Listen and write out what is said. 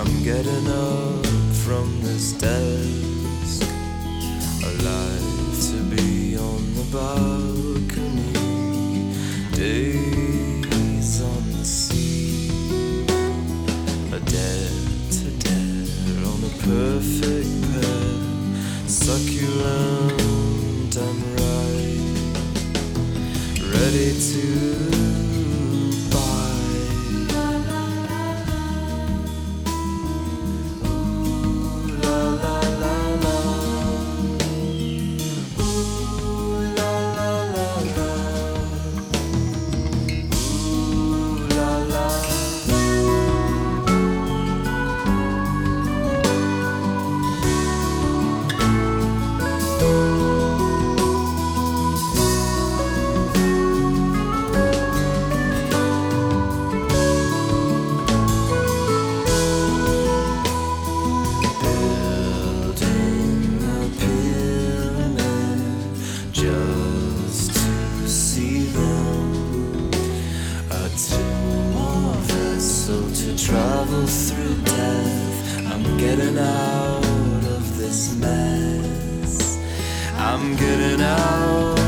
I'm getting up from this desk, alive to be on the balcony, days on the sea, a dare to dare on a perfect pair, succulent and ripe, ready to to travel through death. I'm getting out of this mess. I'm getting out